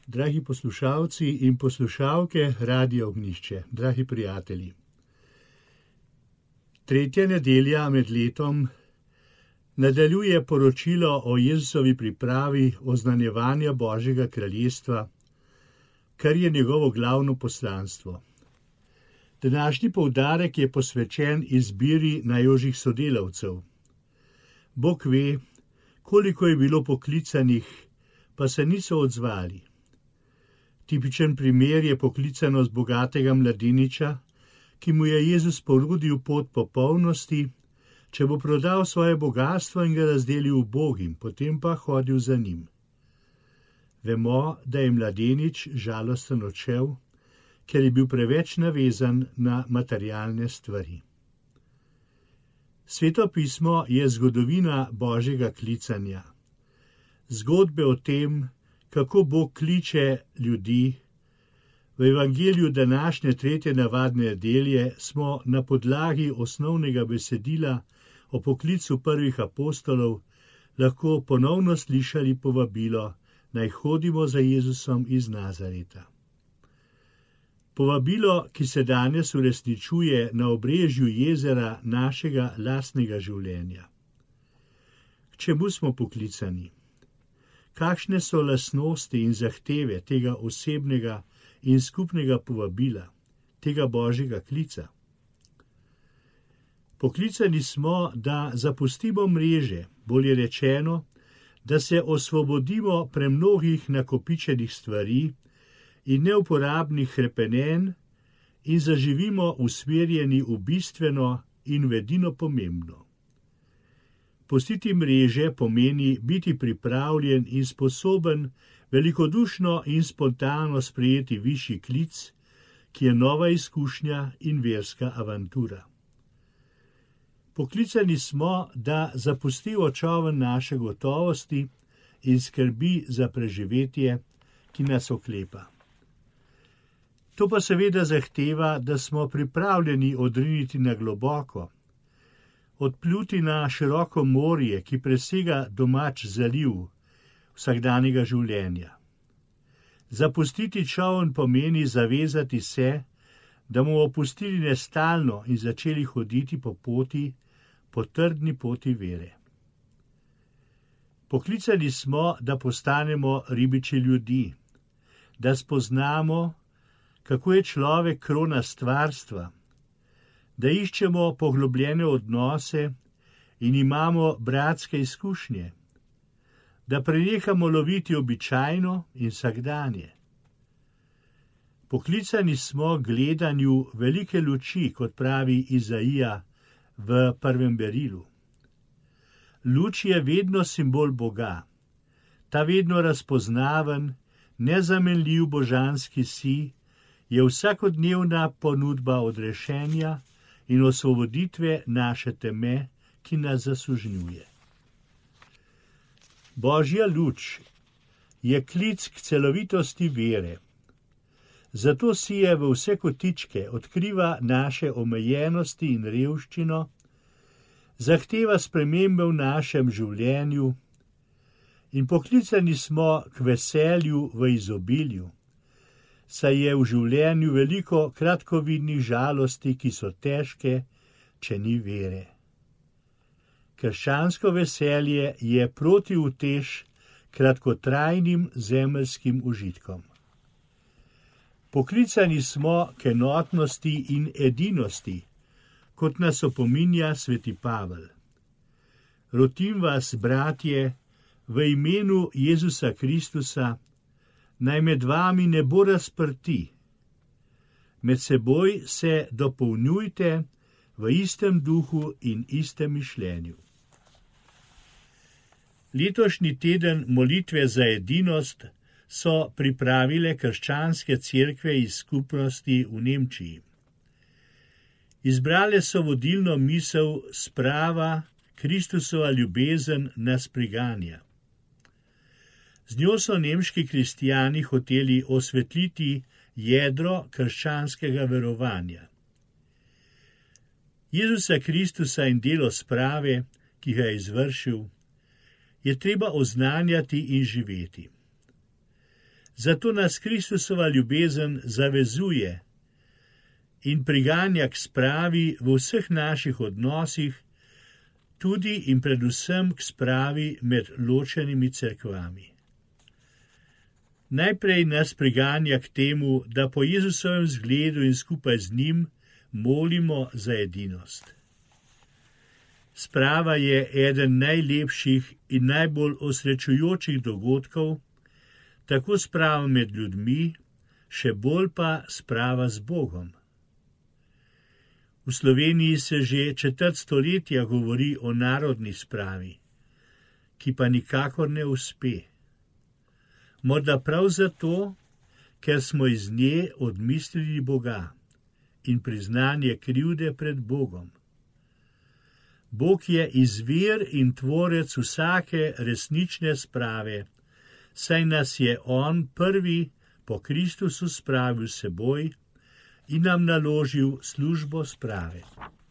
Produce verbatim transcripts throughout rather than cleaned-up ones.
Dragi poslušalci in poslušalke Radia Ognjišče, dragi prijatelji. Tretja nedelja med letom nadaljuje poročilo o Jezusovi pripravi oznanjevanja Božjega kraljestva, kar je njegovo glavno poslanstvo. Današnji poudarek je posvečen izbiri najožjih sodelavcev. Bog ve, koliko je bilo poklicanih, pa se niso odzvali. Tipičen primer je poklicanost bogatega mladeniča, ki mu je Jezus ponudil pot popolnosti, če bo prodal svoje bogastvo in ga razdelil ubogim, potem pa hodil za njim. Vemo, da je mladenič žalosten odšel, ker je bil preveč navezan na materialne stvari. Sveto pismo je zgodovina Božjega klicanja. Zgodbe o tem, kako Bog kliče ljudi. V evangeliju današnje tretje navadne nedelje smo na podlagi osnovnega besedila o poklicu prvih apostolov lahko ponovno slišali povabilo, naj hodimo za Jezusom iz Nazareta. Povabilo, ki se danes uresničuje na obrežju jezera našega lastnega življenja. K čemu smo poklicani? Kakšne so lastnosti in zahteve tega osebnega in skupnega povabila, tega Božjega klica? Poklicani smo, da zapustimo mreže, bolje rečeno, da se osvobodimo premnogih nakopičenih stvari in neuporabnih hrepenenj in zaživimo usmerjeni v bistveno in v edino pomembno. Pustiti mreže pomeni biti pripravljen in sposoben velikodušno in spontano sprejeti višji klic, ki je nova izkušnja in verska avantura. Poklicani smo, da zapustimo čoln naše gotovosti in skrbi za preživetje, ki nas oklepa. To pa seveda zahteva, da smo pripravljeni odriniti na globoko, odpluti na široko morje, ki presega domač zaliv vsakdanjega življenja. Zapustiti čoln pomeni zavezati se, da bomo opustili nestalno in začeli hoditi po poti, po trdni poti vere. Poklicani smo, da postanemo ribiči ljudi, da spoznamo, kako je človek krona stvarstva, da iščemo poglobljene odnose in imamo bratske izkušnje, da prenehamo loviti običajno in vsakdanje. Poklicani smo gledanju velike luči, kot pravi Izaija v prvem berilu. Luč je vedno simbol Boga, ta vedno razpoznaven, nezamenljiv božanski si, je vsakodnevna ponudba odrešenja in osvoboditve naše teme, ki nas zasužnjuje. Božja luč je klic k celovitosti vere. Zato si je v vse kotičke odkriva naše omejenosti in revščino, zahteva spremembe v našem življenju in poklicani smo k veselju v izobilju, saj je v življenju veliko kratkovidnih žalosti, ki so težke, če ni vere. Krščansko veselje je protiutež kratkotrajnim zemeljskim užitkom. Poklicani smo k enotnosti in edinosti, kot nas opominja sveti Pavel. Rotim vas, bratje, v imenu Jezusa Kristusa, naj med vami ne bo razprti. Med seboj se dopolnjujte v istem duhu in istem mišljenju. Letošnji teden molitve za edinost so pripravile krščanske cerkve iz skupnosti v Nemčiji. Izbrale so vodilno misel sprava, Kristusova ljubezen nas priganja. Z njo so nemški kristijani hoteli osvetliti jedro krščanskega verovanja. Jezusa Kristusa in delo sprave, ki ga je izvršil, je treba oznanjati in živeti. Zato nas Kristusova ljubezen zavezuje in priganja k spravi v vseh naših odnosih, tudi in predvsem k spravi med ločenimi cerkvami. Najprej nas priganja k temu, da po Jezusovem zgledu in skupaj z njim molimo za edinost. Sprava je eden najlepših in najbolj osrečujočih dogodkov, tako sprava med ljudmi, še bolj pa sprava z Bogom. V Sloveniji se že četrt stoletja govori o narodni spravi, ki pa nikakor ne uspe. Morda prav zato, ker smo iz nje odmislili Boga in priznanje krivde pred Bogom. Bog je izvir in tvorec vsake resnične sprave, saj nas je on prvi po Kristusu spravil s seboj in nam naložil službo sprave.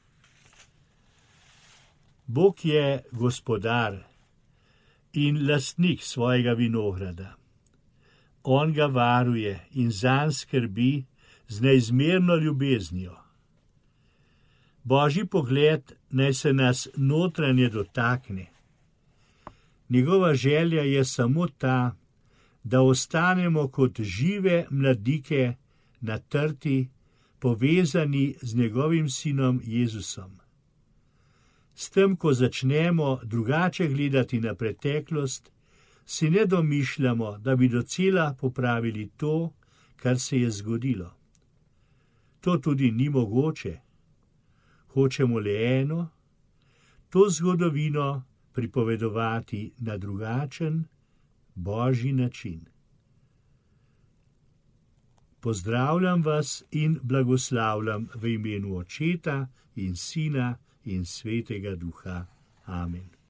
Bog je gospodar in lastnik svojega vinograda. On ga varuje in zanj skrbi z neizmerno ljubeznijo. Božji pogled naj se nas notranje dotakne. Njegova želja je samo ta, da ostanemo kot žive mladike na trti, povezani z njegovim sinom Jezusom. S tem, ko začnemo drugače gledati na preteklost, si ne domišljamo, da bi docela popravili to, kar se je zgodilo. To tudi ni mogoče. Hočemo le eno, to zgodovino pripovedovati na drugačen, božji način. Pozdravljam vas in blagoslavljam v imenu Očeta in Sina in Svetega Duha. Amen.